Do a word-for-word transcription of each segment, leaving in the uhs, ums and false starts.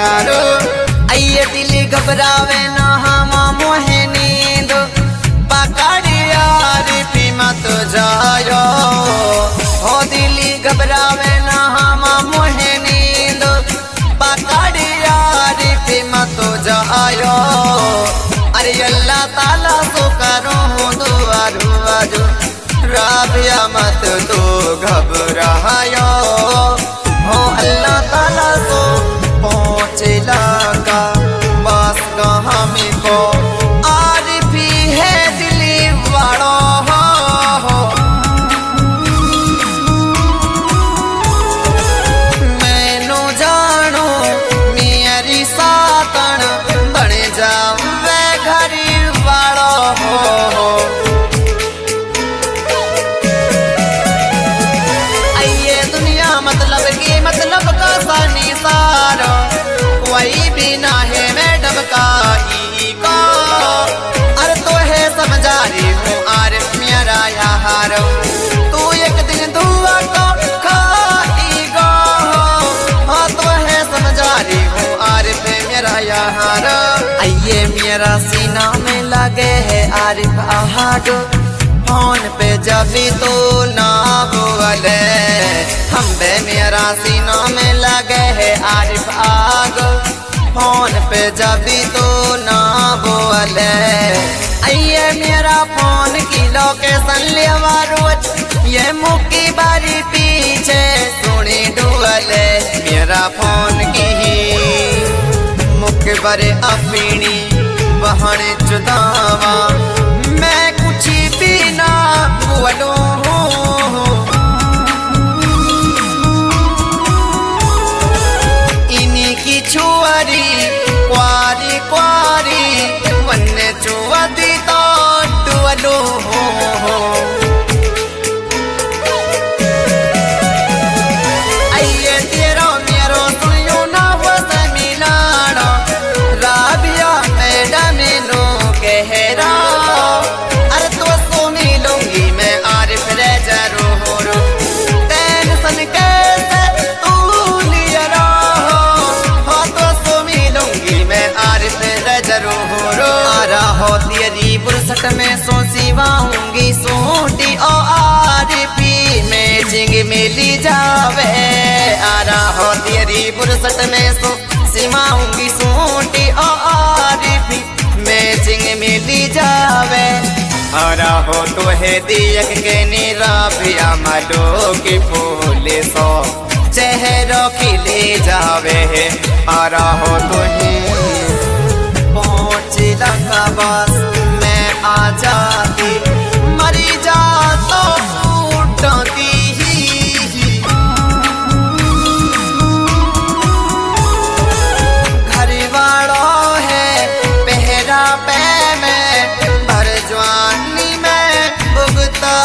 प्यारो आइए दिल घबरावे ना हम मोहे नींद पकड़ यार भी मत जायो हो दिल घबरावे ना हम मोहे नींद पकड़ यार भी मत जायो अरे अल्लाह ताला तो करो दुआ दुआ जो राबिया मत तो घबरायो हो अल्लाह ताला तो पहुँचे लगा बस कहाँ में को आरिफी है दिली वाड़ो हो मैनू जानो मेरी सातन बन जाऊं वे घरी वाड़ो हो आइए दुनिया मतलब की मतलब का सानी सारो कोई भी ना है मैडम का को अरे तो है समझा रही हूँ आरिफ मेरा यार तू एक दिन दुआ को खाएगा हाँ तो है समझा रही हूँ आरिफ मेरा यार आइए मेरा सीना में लगे है आरिफ आहट फोन पे जबी तो ना बोले हम बे मेरा सीना में लगे है आरिफ आग फोन पे जबी तो ना बोले आइए मेरा फोन की लोकेशन ले रोज ये मुक्की बारी पीछे सुनी डुअले मेरा फोन की मुक्की बारे अपनी बहने चुदावा मैं कुछ भी ना बोलो इन्हीं की छुआरी क्वारी क्वारी वन्ने चुआदी तो डुअलो आइए तेरो मेरो सुनियो ना हो समिलानो राबिया मैडम नो कहरा अरे तो सो मिलूंगी मैं आरिफ रे जरूर टेंशन कैसे तू लिया रहो हो तो सो मिलूंगी मैं आरिफ रे जरूर आ रहा तेरी बुरसट में सो सिवाऊंगी सोटी ओ आरिफी में जिंग मिली जावे आ रहा तेरी बुरसट में सो सिवाऊंगी सोटी ओ आरिफी में जिंग मिली जावे आरा हो तो है दियक के निराबिया मलो की फूल सो चेहरों की ले जावे आरा हो तो है पहुँच लगा बस मैं आ जाती मरी जा तो उठाती घर वालों है पहरा पे में भर जवानी में भुगता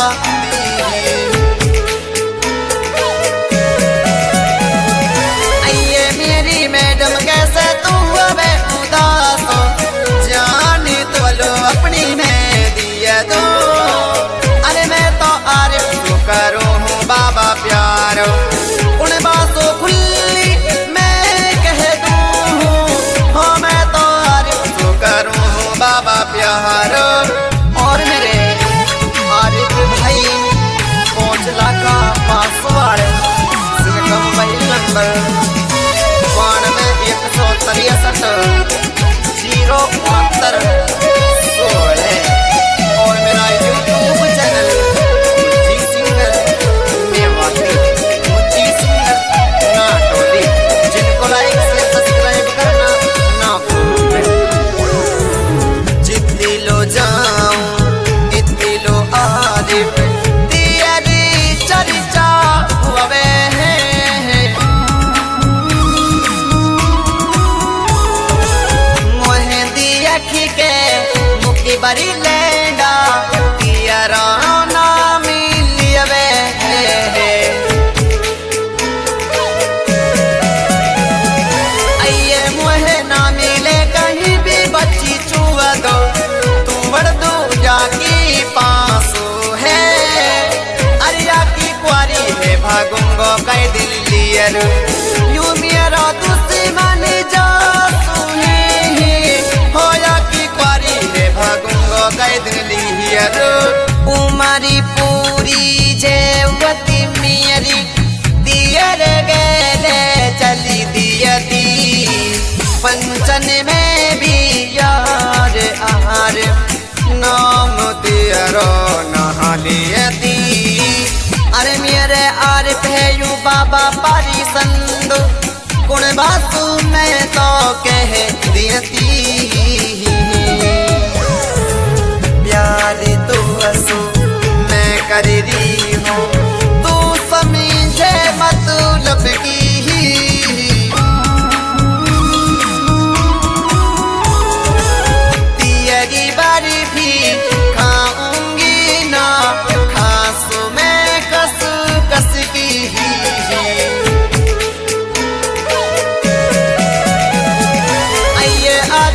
आइए मेरी मैडम कैसे तू अब उदास हो जानी तो लो अपनी में दिया दो अरे मैं तो आरिफ को करो हूँ बाबा प्यारो उन बातों खुली मैं कह दूँ हाँ मैं तो आरिफ को करूँ हूँ बाबा प्यारो और मेरे आरिफ भाई पहुँचला का पासवर्ड मोबाइल नंबर बानवे एक सौ तिरसठ जीरो उनहत्तर सोलह और मेरा यूट्यूब चैनल मुझी सिंगर मेवाती मुझी सिंगर नाटोली जिनको लाइक से सब्सक्राइब करना ना भूलें जितनी लो जाऊं इतनी लो आरिफ तेरी चर्चा हुए बरी लेंडा तियारा ना मिलियवे आइए मुहे ना मिले कहीं भी बच्ची चुआ दो तू बढ़ दो जाकी पासो है अरिया की कुआरी है भागूंगो कई दिल लियर यू मेरा दुश्मन जा गए दिली हियर उमारी पूरी जेवती मेरी दियर गेले चली दियती पंचन में भी यार आहार नाम तेरो नहालियती अरे मेरे आर भैयू बाबा पारी संदो गुण बासु में तो कह दियती प्यार तो असु मैं कर रही हूँ तू समझे मतलब की तेरी बारी भी खाऊंगी ना खासू मैं कस कस की आइए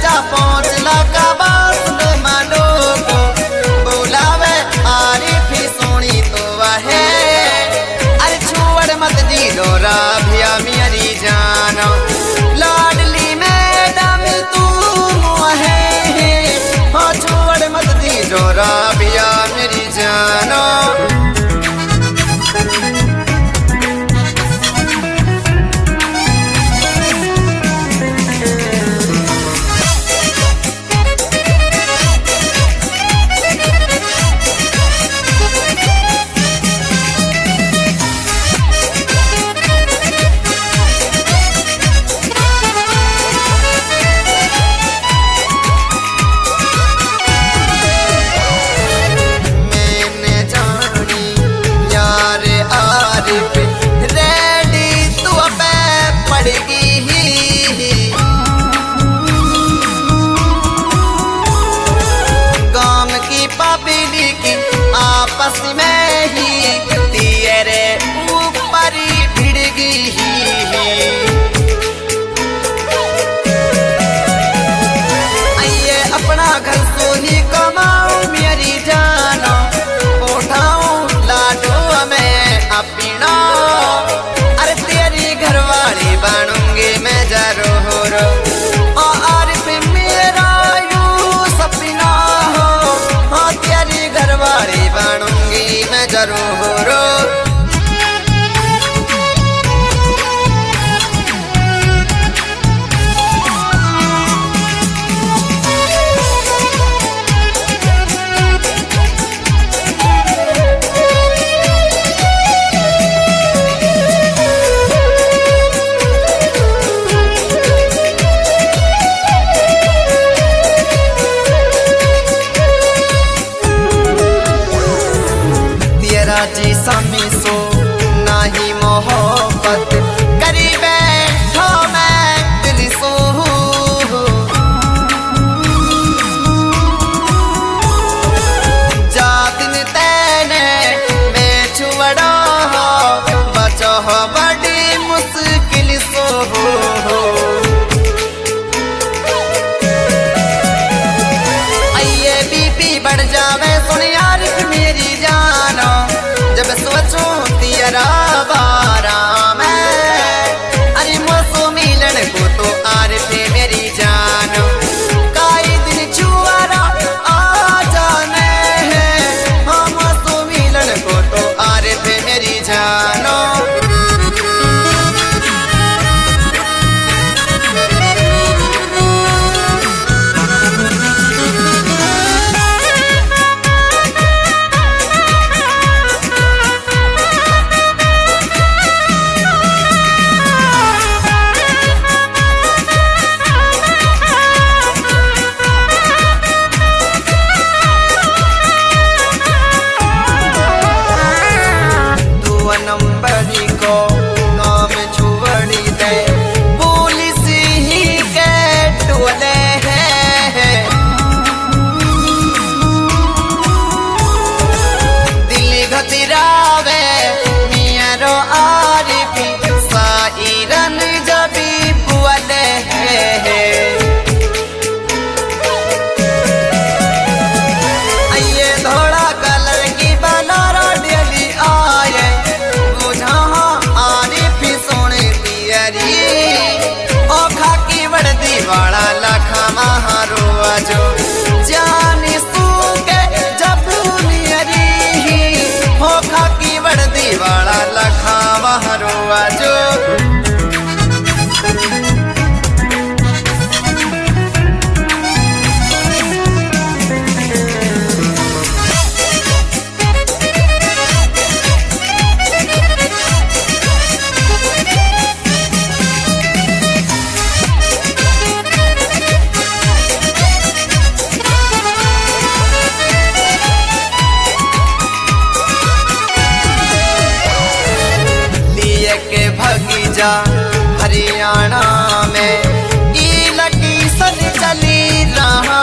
हरियाणा में ई लकी सन चली रहा।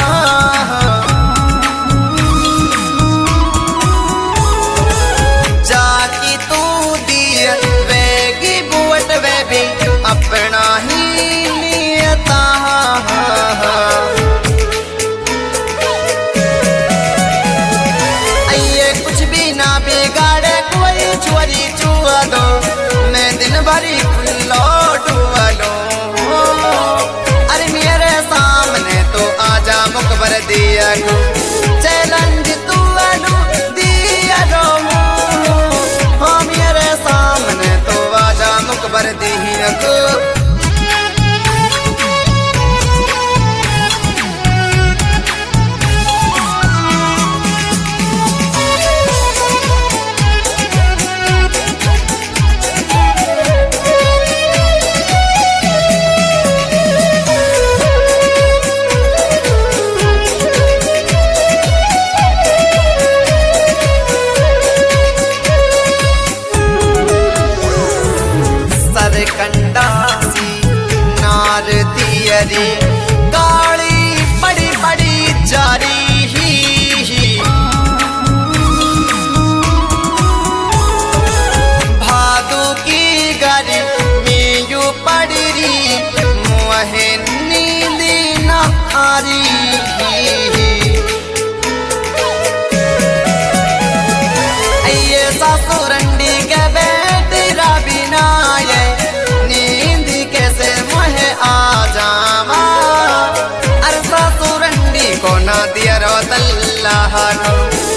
जाकी तू दिए वेगी बुवट वे भी अपना ही नियता। आइए कुछ भी ना बिगाड़े कोई चोरी छुआ दो, मैं दिन भरी खुल्लो डुआ लो। अरे मेरे सामने तो आजा मुकबर दिया को चैलेंज तू अनु दिया लो। हाँ मेरे सामने तो आजा मुकबर दिया को। कंडासी नार दियरी गाड़ी बड़ी बड़ी जारी ही भादू की गाड़ी मेयू पड़ी मुहे नीली नारी। ये सासुरंडी के बेटेरा बिना ये नींद कैसे मुहे आ जावा। अरे सासुरंडी को ना दिया रो तल्ला।